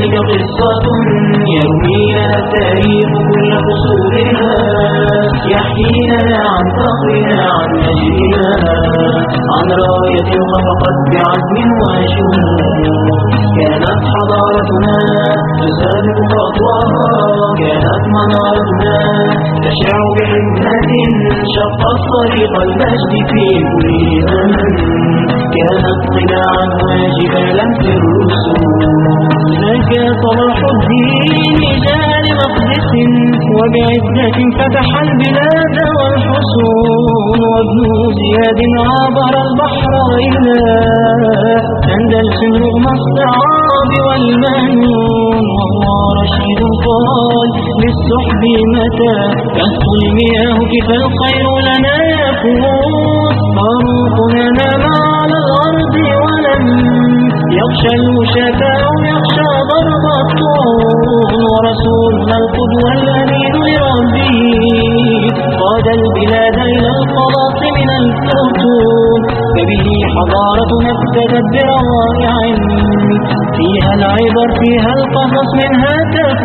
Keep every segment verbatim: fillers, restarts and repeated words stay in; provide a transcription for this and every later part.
ذلك قصة يروينا التاريخ كل فصولها، يحكينا عن فخرنا عن مجدنا، عن راية خفقت بعزم وشموخ. كانت حضارتنا تسابق خطواها، كانت منارتنا تشع بحكمة، شقت طريق المجد في كل أمل. كانت قناعا واجبا في الرسول. نجا صلاح الدين جال مقدس، وبعزة فتح البلاد والحصون. وابن زياد عبر البحر إلى أندلس رغم الصعاب والمنون. وهو رشيد قال للسحب متى تهطل المياه كيف الخير لنا يكون. فاروقنا نام على الأرض ولم يخشى الوشاة أو يخشى ضرب الطول. ورسولنا القدوة الأمين لربه قاد البلاد إلى الخلاص من الفتون. فبه حضارتنا ابتدت بروائع، فيها العبر فيها القصص منها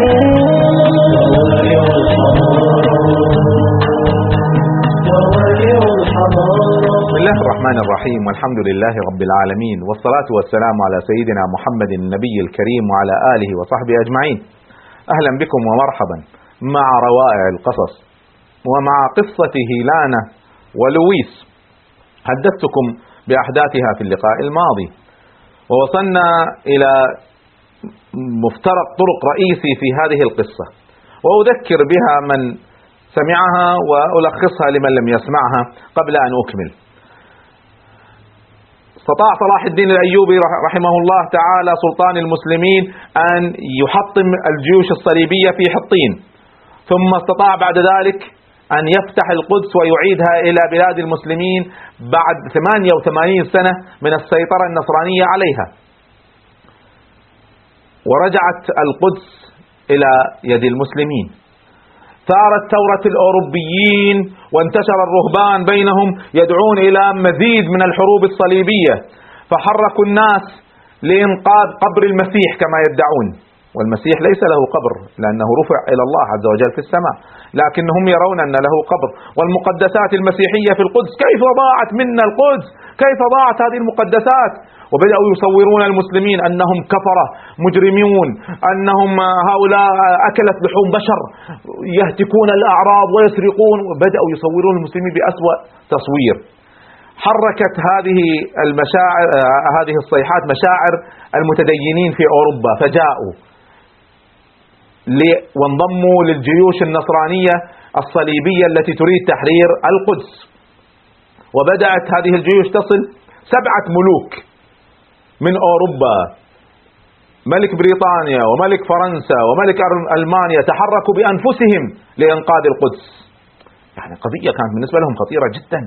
تكون. بسم الله الرحمن الرحيم، والحمد لله رب العالمين، والصلاة والسلام على سيدنا محمد النبي الكريم وعلى آله وصحبه أجمعين. أهلا بكم ومرحبا مع روائع القصص ومع قصة هيلانا ولويس. حدثتكم بأحداثها في اللقاء الماضي، ووصلنا إلى مفترق طرق رئيسي في هذه القصة، وأذكر بها من سمعها وألخصها لمن لم يسمعها قبل أن أكمل. استطاع صلاح الدين الأيوبي رحمه الله تعالى سلطان المسلمين أن يحطم الجيوش الصليبية في حطين، ثم استطاع بعد ذلك أن يفتح القدس ويعيدها إلى بلاد المسلمين بعد ثمانية وثمانين سنة من السيطرة النصرانية عليها. ورجعت القدس إلى يد المسلمين. ثارت ثورة الأوروبيين وانتشر الرهبان بينهم يدعون إلى مزيد من الحروب الصليبية، فحركوا الناس لإنقاذ قبر المسيح كما يدعون. والمسيح ليس له قبر لأنه رفع إلى الله عز وجل في السماء، لكنهم يرون أن له قبر. والمقدسات المسيحية في القدس، كيف ضاعت منا القدس؟ كيف ضاعت هذه المقدسات؟ وبدأوا يصورون المسلمين أنهم كفرة مجرمون، أنهم هؤلاء أكلت لحوم بشر يهتكون الأعراض ويسرقون. وبدأوا يصورون المسلمين بأسوأ تصوير. حركت هذه المشاعر هذه الصيحات مشاعر المتدينين في أوروبا، فجاءوا وانضموا للجيوش النصرانية الصليبية التي تريد تحرير القدس. وبدأت هذه الجيوش تصل سبعة ملوك من أوروبا، ملك بريطانيا وملك فرنسا وملك ألمانيا، تحركوا بأنفسهم لإنقاذ القدس. يعني قضية كانت بالنسبة لهم خطيرة جدا.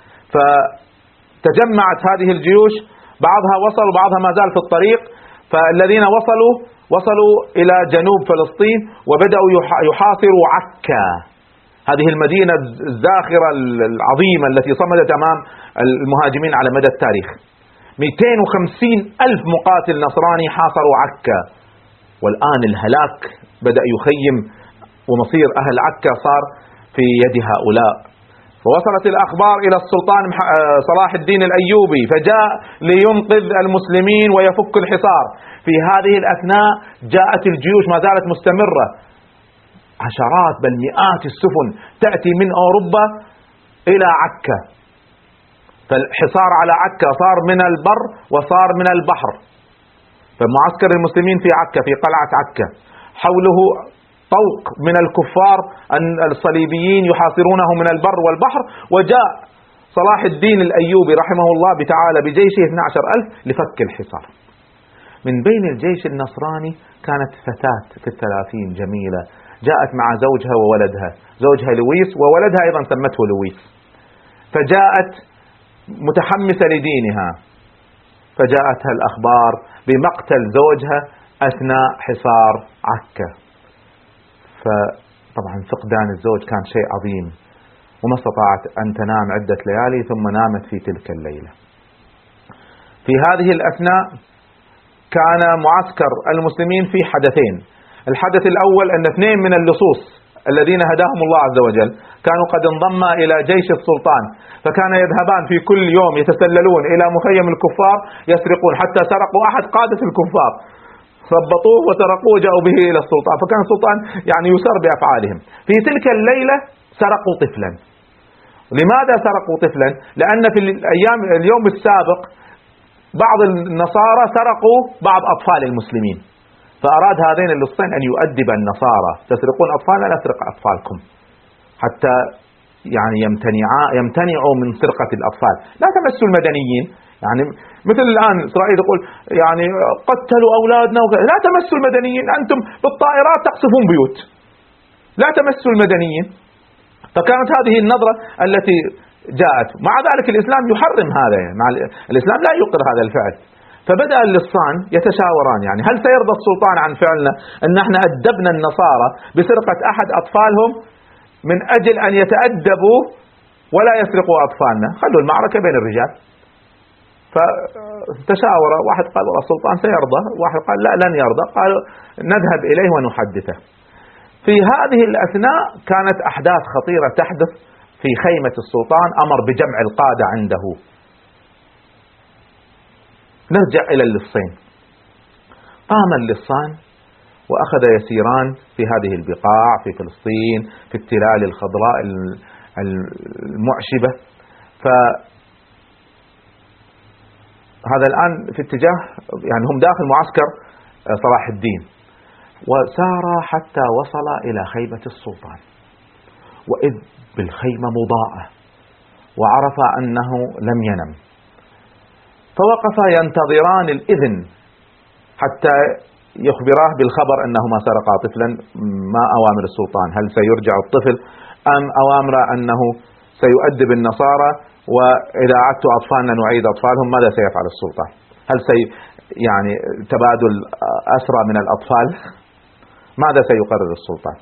فتجمعت هذه الجيوش، بعضها وصل وبعضها ما زال في الطريق. فالذين وصلوا وصلوا إلى جنوب فلسطين وبدأوا يحاصروا عكا، هذه المدينة الزاخرة العظيمة التي صمدت أمام المهاجمين على مدى التاريخ. مئتين وخمسين ألف مقاتل نصراني حاصروا عكا، والآن الهلاك بدأ يخيم، ومصير أهل عكا صار في يد هؤلاء. فوصلت الأخبار إلى السلطان صلاح الدين الأيوبي، فجاء لينقذ المسلمين ويفك الحصار. في هذه الأثناء جاءت الجيوش ما زالت مستمرة، عشرات بل مئات السفن تأتي من أوروبا إلى عكا. فالحصار على عكا صار من البر وصار من البحر. فمعسكر المسلمين في عكا، في قلعة عكا، حوله طوق من الكفار أن الصليبيين يحاصرونه من البر والبحر. وجاء صلاح الدين الأيوبي رحمه الله تعالى بجيشه اثني عشر ألف لفك الحصار. من بين الجيش النصراني كانت فتاة في الثلاثين جميلة، جاءت مع زوجها وولدها، زوجها لويس وولدها أيضا سمته لويس. فجاءت متحمسة لدينها، فجاءتها الأخبار بمقتل زوجها أثناء حصار عكا. فطبعا فقدان الزوج كان شيء عظيم، وما استطاعت أن تنام عدة ليالي، ثم نامت في تلك الليلة. في هذه الأثناء كان معسكر المسلمين في حدثين. الحدث الأول أن اثنين من اللصوص الذين هداهم الله عز وجل كانوا قد انضما إلى جيش السلطان، فكان يذهبان في كل يوم يتسللون إلى مخيم الكفار يسرقون، حتى سرقوا أحد قادة الكفار، ربطوه وسرقوه جاءوا به إلى السلطان، فكان السلطان يعني يسر بأفعالهم. في تلك الليلة سرقوا طفلا. لماذا سرقوا طفلا؟ لأن في الأيام اليوم السابق بعض النصارى سرقوا بعض أطفال المسلمين، فأراد هذين اللصين أن يؤدب النصارى، تسرقون أطفالنا نسرق أطفالكم، حتى يعني يمتنعوا يمتنعوا من سرقة الأطفال. لا تمسوا المدنيين، يعني مثل الآن إسرائيل يقول يعني قتلوا أولادنا وكذا. لا تمسوا المدنيين، أنتم بالطائرات تقصفون بيوت، لا تمسوا المدنيين. فكانت هذه النظرة التي جاءت. مع ذلك الإسلام يحرم هذا، يعني مع الإسلام لا يقر هذا الفعل. فبدأ اللصان يتشاوران، يعني هل سيرضى السلطان عن فعلنا أن احنا أدبنا النصارى بسرقة أحد أطفالهم من أجل أن يتأدبوا ولا يسرقوا أطفالنا؟ خلوا المعركة بين الرجال. فتشاور، واحد قال السلطان سيرضى، واحد قال لا لن يرضى. قالوا نذهب إليه ونحدثه. في هذه الأثناء كانت أحداث خطيرة تحدث في خيمة السلطان، أمر بجمع القادة عنده. نرجع إلى اللصين. قام اللصان وأخذ يسيران في هذه البقاع في فلسطين في التلال الخضراء المعشبة. فهذا الآن في اتجاه، يعني هم داخل معسكر صلاح الدين، وسار حتى وصل إلى خيمة السلطان، وإذ بالخيمة مضاءة، وعرف أنه لم ينم، فوقفا ينتظران الإذن حتى يخبراه بالخبر أنهما سرقا طفلا. ما أوامر السلطان؟ هل سيرجع الطفل أم أوامر أنه سيؤدب النصارى، وإذا عدت أطفالنا نعيد أطفالهم؟ ماذا سيفعل السلطان؟ هل سي يعني تبادل أسرى من الأطفال؟ ماذا سيقرر السلطان؟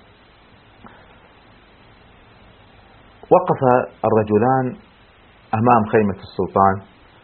وقف الرجلان أمام خيمة السلطان،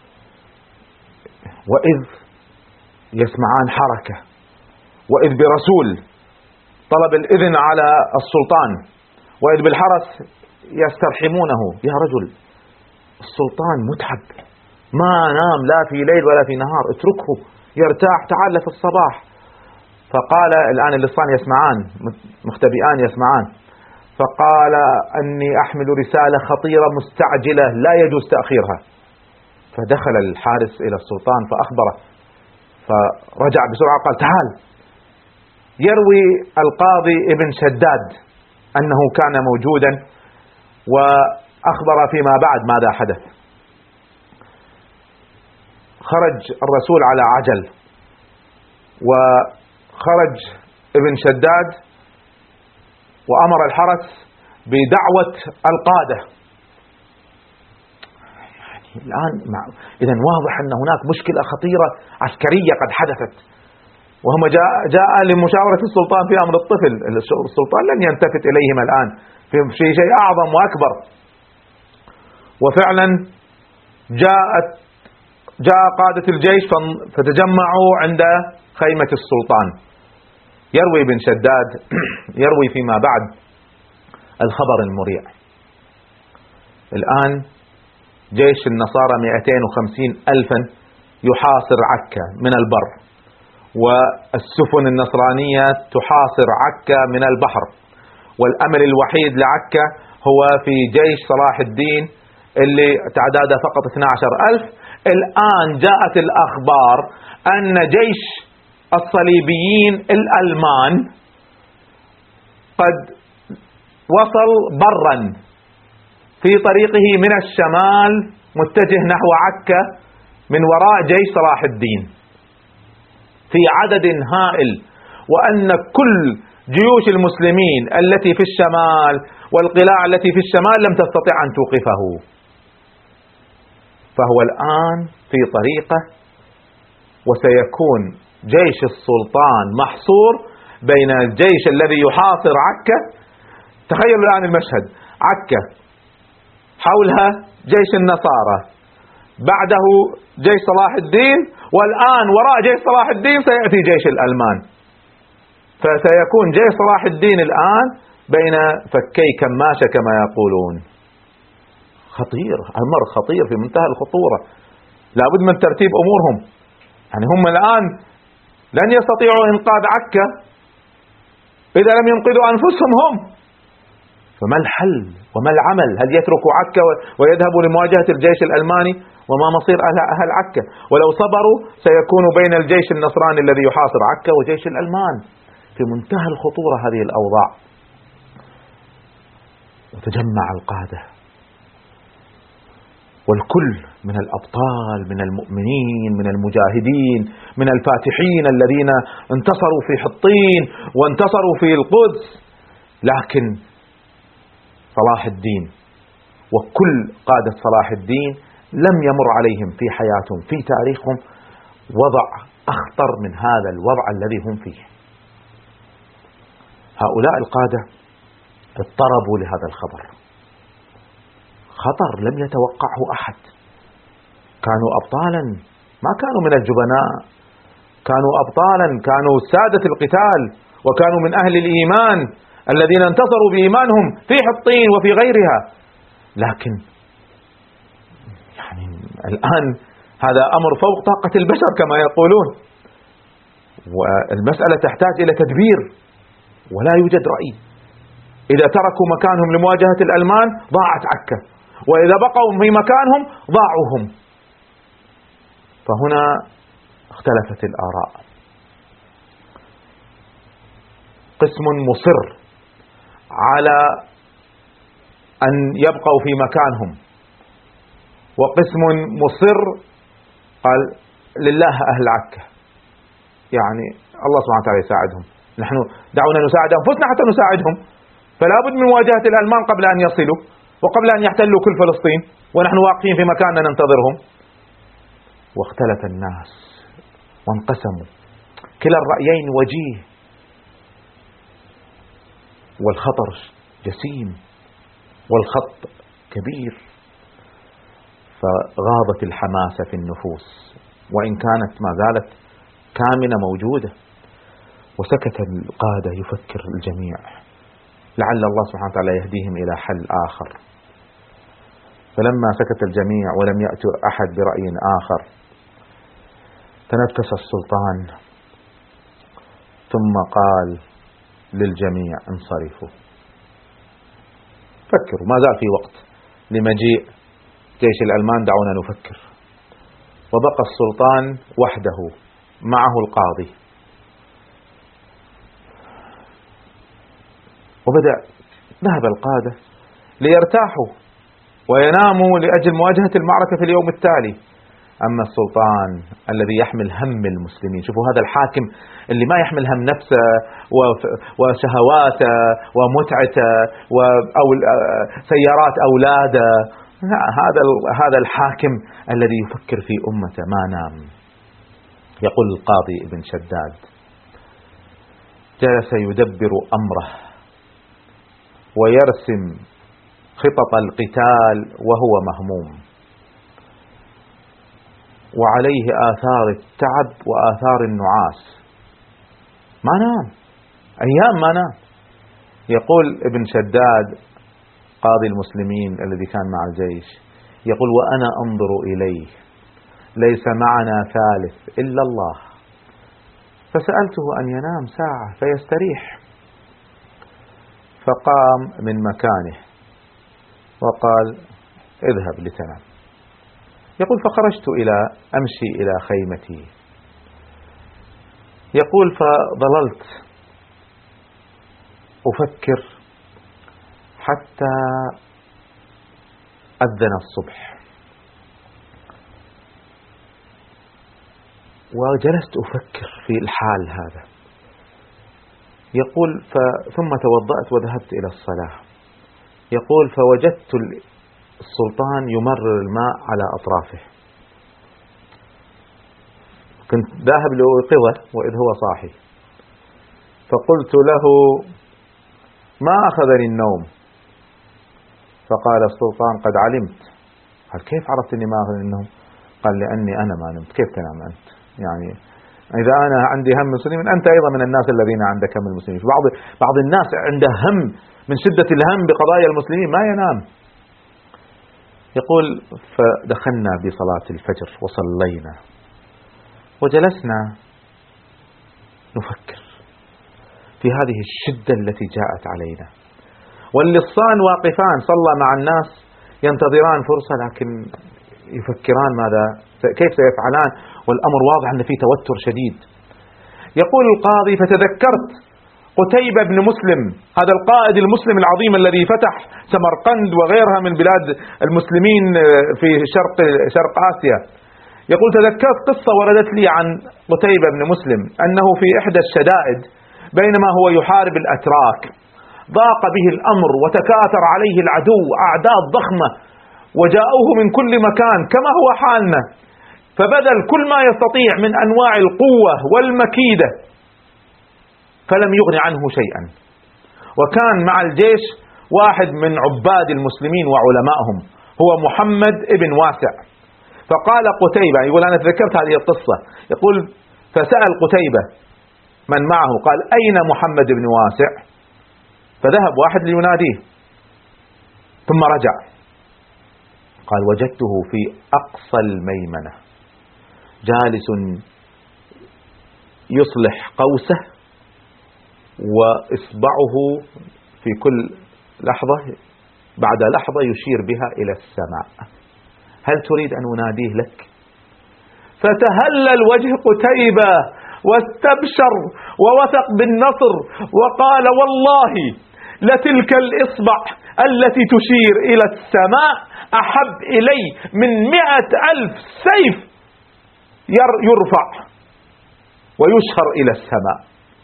وإذ يسمعان حركة، وإذ برسول طلب الإذن على السلطان، وإذ بالحرس يسترحمونه. يا رجل السلطان متعب، ما نام لا في ليل ولا في نهار، اتركه يرتاح، تعال في الصباح. فقال الآن اللصان يسمعان، مختبئان يسمعان. فقال أني أحمل رسالة خطيرة مستعجلة لا يجوز تأخيرها. فدخل الحارس إلى السلطان فأخبره، فرجع بسرعة قال تعال. يروي القاضي ابن شداد أنه كان موجودا وأخبر فيما بعد ماذا حدث. خرج الرسول على عجل، وخرج ابن شداد وأمر الحرس بدعوة القادة. يعني الآن إذن واضح أن هناك مشكلة خطيرة عسكرية قد حدثت، وهم جاء, جاء لمشاورة السلطان في أمر الطفل. السلطان لن يلتفت إليهم الآن في شيء أعظم وأكبر. وفعلا جاءت جاء قادة الجيش فتجمعوا عند خيمة السلطان. يروي ابن شداد يروي فيما بعد الخبر المريع. الآن جيش النصارى مئتين وخمسين ألفا يحاصر عكا من البر، والسفن النصرانية تحاصر عكا من البحر، والأمل الوحيد لعكا هو في جيش صلاح الدين اللي تعداده فقط اثني عشر ألف. الآن جاءت الأخبار أن جيش الصليبيين الألمان قد وصل برا في طريقه من الشمال متجه نحو عكا من وراء جيش صلاح الدين في عدد هائل، وأن كل جيوش المسلمين التي في الشمال والقلاع التي في الشمال لم تستطع أن توقفه. فهو الآن في طريقه، وسيكون جيش السلطان محصور بين الجيش الذي يحاصر عكا. تخيلوا الآن المشهد، عكا حولها جيش النصارى، بعده جيش صلاح الدين، والآن وراء جيش صلاح الدين سيأتي جيش الألمان، فسيكون جيش صلاح الدين الآن بين فكي كماشة كما يقولون. خطير، أمر خطير في منتهى الخطورة، لابد من ترتيب أمورهم. يعني هم الآن لن يستطيعوا إنقاذ عكا إذا لم ينقذوا أنفسهم هم. فما الحل وما العمل؟ هل يتركوا عكا ويذهبوا لمواجهة الجيش الألماني؟ وما مصير أهل, أهل عكا؟ ولو صبروا سيكون بين الجيش النصراني الذي يحاصر عكا وجيش الألمان. في منتهى الخطورة هذه الأوضاع. وتجمع القادة والكل من الأبطال، من المؤمنين، من المجاهدين، من الفاتحين الذين انتصروا في حطين وانتصروا في القدس. لكن صلاح الدين وكل قادة صلاح الدين لم يمر عليهم في حياتهم في تاريخهم وضع أخطر من هذا الوضع الذي هم فيه. هؤلاء القادة اضطربوا لهذا الخبر، خطر لم يتوقعه أحد. كانوا أبطالا، ما كانوا من الجبناء، كانوا أبطالا، كانوا سادة القتال، وكانوا من أهل الإيمان الذين انتصروا بإيمانهم في حطين وفي غيرها. لكن يعني الآن هذا أمر فوق طاقة البشر كما يقولون، والمسألة تحتاج إلى تدبير ولا يوجد رأي. إذا تركوا مكانهم لمواجهة الألمان ضاعت عكا، وإذا بقوا في مكانهم ضاعوا هم. فهنا اختلفت الآراء. قسم مصر على أن يبقوا في مكانهم، وقسم مصر قال لله أهل عكا، يعني الله سبحانه وتعالى يساعدهم، نحن دعونا نساعد أنفسنا حتى نساعدهم، فلا بد من مواجهة الألمان قبل أن يصلوا وقبل أن يحتلوا كل فلسطين ونحن واقفين في مكاننا ننتظرهم. واختلف الناس وانقسموا، كلا الرأيين وجيه والخطر جسيم والخط كبير. فغاضت الحماسة في النفوس، وإن كانت ما زالت كامنة موجودة. وسكت القادة يفكر الجميع لعل الله سبحانه وتعالى يهديهم إلى حل آخر. فلما سكت الجميع ولم يأتوا أحد برأي آخر تنفس السلطان ثم قال للجميع انصرفوا، فكروا، ما زال في وقت لمجيء جيش الألمان، دعونا نفكر. وبقى السلطان وحده معه القاضي، وبدأ ذهب القادة ليرتاحوا ويناموا لأجل مواجهة المعركة في اليوم التالي. أما السلطان الذي يحمل هم المسلمين، شوفوا هذا الحاكم اللي ما يحمل هم نفسه وشهواته ومتعته وسيارات أولاده، هذا هذا الحاكم الذي يفكر في أمته ما نام. يقول القاضي ابن شداد: جلس يدبر أمره ويرسم خطط القتال وهو مهموم، وعليه آثار التعب وآثار النعاس، ما نام أيام ما نام. يقول ابن شداد قاضي المسلمين الذي كان مع الجيش، يقول: وأنا أنظر إليه ليس معنا ثالث إلا الله، فسألته أن ينام ساعة فيستريح، فقام من مكانه وقال: اذهب لتنام. يقول: فخرجت إلى أمشي إلى خيمتي. يقول: فظللت أفكر حتى أذن الصبح، وجلست أفكر في الحال هذا. يقول: ثم توضأت وذهبت إلى الصلاة. يقول: فوجدت السلطان يمرر الماء على أطرافه، كنت ذاهب لأوقظه وإذ هو صاحي، فقلت له: ما أخذني النوم؟ فقال السلطان: قد علمت. قال: كيف عرفت أني ما أخذني النوم؟ قال لأني أنا ما نمت. كيف تنام أنت؟ يعني إذا أنا عندي هم المسلمين أنت أيضا من الناس الذين عندك هم المسلمين. بعض بعض الناس عنده هم من شدة الهم بقضايا المسلمين ما ينام. يقول فدخلنا بصلاة الفجر وصلينا وجلسنا نفكر في هذه الشدة التي جاءت علينا، واللصان واقفان صلى مع الناس ينتظران فرصة لكن يفكران ماذا كيف سيفعلان، والأمر واضح أن في توتر شديد. يقول القاضي فتذكرت قتيبة بن مسلم، هذا القائد المسلم العظيم الذي فتح سمرقند وغيرها من بلاد المسلمين في شرق شرق آسيا. يقول تذكرت قصة وردت لي عن قتيبة بن مسلم أنه في إحدى الشدائد بينما هو يحارب الأتراك ضاق به الأمر وتكاثر عليه العدو أعداد ضخمة وجاءوه من كل مكان كما هو حالنا، فبذل كل ما يستطيع من أنواع القوة والمكيدة فلم يغن عنه شيئا. وكان مع الجيش واحد من عباد المسلمين وعلمائهم هو محمد ابن واسع. فقال قتيبة، يقول أنا تذكرت هذه القصة، يقول فسأل قتيبة من معه قال أين محمد بن واسع؟ فذهب واحد ليناديه ثم رجع قال وجدته في أقصى الميمنة جالس يصلح قوسه وإصبعه في كل لحظة بعد لحظة يشير بها إلى السماء. هل تريد أن أناديه لك؟ فتهلل وجه قتيبة واستبشر ووثق بالنصر وقال والله لتلك الإصبع التي تشير إلى السماء أحب إلي من مئة ألف سيف يرفع ويشهر إلى السماء.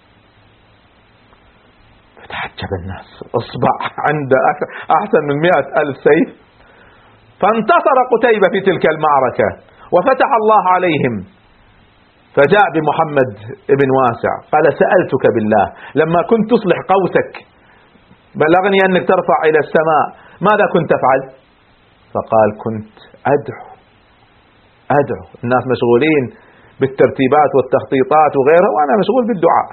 فتعجب الناس، إصبع عند أحسن من مئة ألف سيف. فانتصر قتيبة في تلك المعركة وفتح الله عليهم. فجاء بمحمد بن واسع قال سألتك بالله لما كنت تصلح قوسك بلغني أنك ترفع إلى السماء ماذا كنت تفعل؟ فقال كنت أدعو أدعو الناس مشغولين بالترتيبات والتخطيطات وغيرها وأنا مشغول بالدعاء.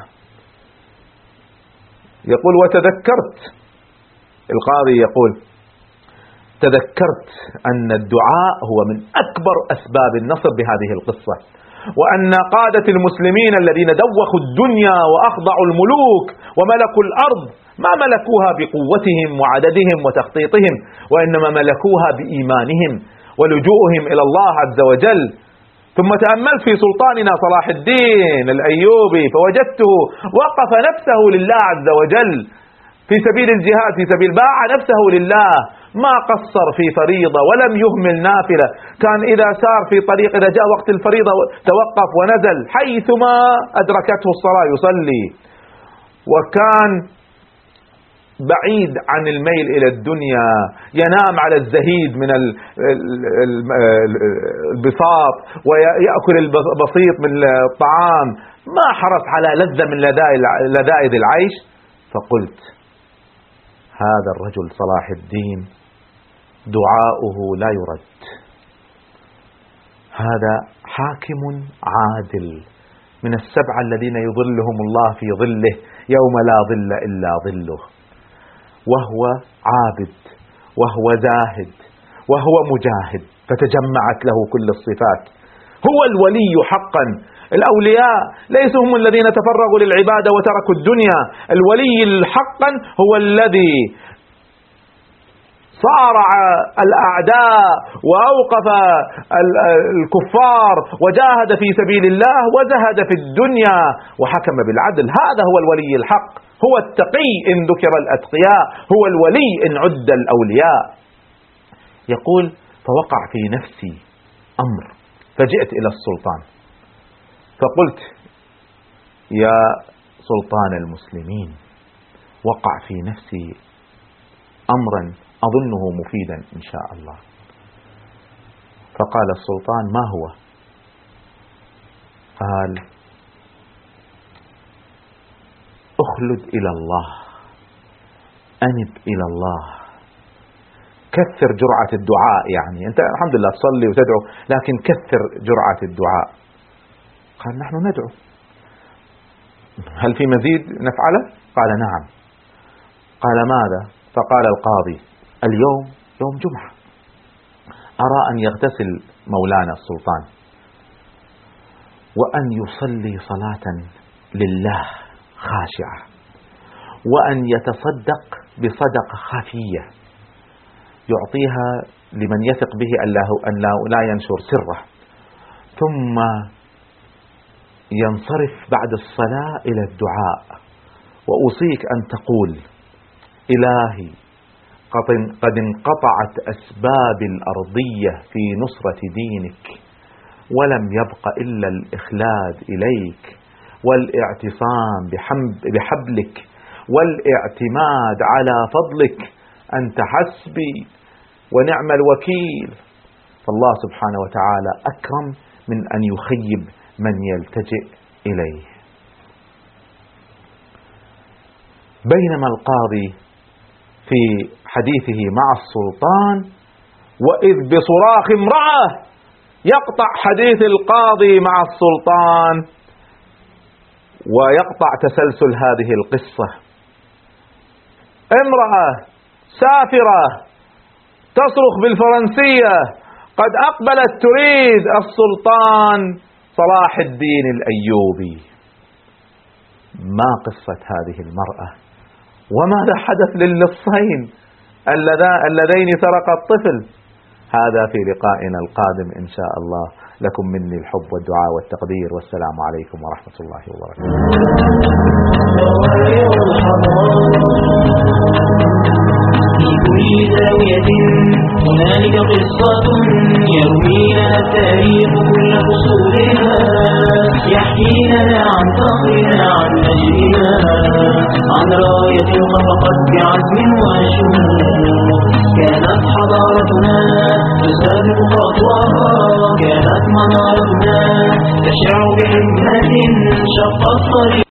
يقول وتذكرت، القاضي يقول تذكرت أن الدعاء هو من أكبر أسباب النصر بهذه القصة، وأن قادة المسلمين الذين دوخوا الدنيا وأخضعوا الملوك وملكوا الأرض ما ملكوها بقوتهم وعددهم وتخطيطهم، وإنما ملكوها بإيمانهم ولجوءهم إلى الله عز وجل. ثم تأملت في سلطاننا صلاح الدين الأيوبي فوجدته وقف نفسه لله عز وجل في سبيل الجهاد، في سبيل باع نفسه لله، ما قصر في فريضة ولم يهمل نافلة. كان إذا سار في طريق إذا جاء وقت الفريضة توقف ونزل حيثما أدركته الصلاة يصلي. وكان بعيد عن الميل إلى الدنيا، ينام على الزهيد من البساط ويأكل البسيط من الطعام، ما حرص على لذة من لذائذ العيش. فقلت هذا الرجل صلاح الدين دعاؤه لا يرد، هذا حاكم عادل من السبعة الذين يظلهم الله في ظله يوم لا ظل إلا ظله، وهو عابد وهو زاهد وهو مجاهد، فتجمعت له كل الصفات. هو الولي حقا. الأولياء ليسوا هم الذين تفرغوا للعبادة وتركوا الدنيا، الولي حقا هو الذي صارع الأعداء وأوقف الكفار وجاهد في سبيل الله وزهد في الدنيا وحكم بالعدل. هذا هو الولي الحق، هو التقي إن ذكر الأتقياء، هو الولي إن عد الأولياء. يقول فوقع في نفسي أمر فجئت إلى السلطان فقلت يا سلطان المسلمين وقع في نفسي أمرا أظنه مفيدا إن شاء الله. فقال السلطان ما هو؟ قال أخلد إلى الله، أنب إلى الله، كثر جرعة الدعاء، يعني أنت الحمد لله تصلي وتدعو، لكن كثر جرعة الدعاء. قال نحن ندعو، هل في مزيد نفعله؟ قال نعم. قال ماذا؟ فقال القاضي اليوم يوم جمعة، أرى أن يغتسل مولانا السلطان وأن يصلي صلاة لله خاشعة، وأن يتصدق بصدقة خفية يعطيها لمن يثق به أن لا ينشر سره، ثم ينصرف بعد الصلاة إلى الدعاء. وأوصيك أن تقول إلهي قد انقطعت أسباب الأرضية في نصرة دينك، ولم يبق إلا الإخلاد إليك والاعتصام بحبلك والاعتماد على فضلك، أنت حسبي ونعم الوكيل. فالله سبحانه وتعالى أكرم من أن يخيب من يلتجئ إليه. بينما القاضي في حديثه مع السلطان، وإذ بصراخ امرأة يقطع حديث القاضي مع السلطان ويقطع تسلسل هذه القصة. امرأة سافرة تصرخ بالفرنسية قد أقبلت تريد السلطان صلاح الدين الأيوبي. ما قصة هذه المرأة؟ وماذا حدث للصين اللذين سرقا الطفل؟ هذا في لقائنا القادم إن شاء الله. لكم مني الحب والدعاء والتقدير، والسلام عليكم ورحمة الله وبركاته. في كل زاوية هنالك قصة يروينا التاريخ كل فصولها، يحكينا عن فخرنا عن مجدنا، عن راية خفقت بعزم وشمول. كانت حضارتنا تسابق خطوها، كانت منارتنا تشع بحكمة شق الطريق.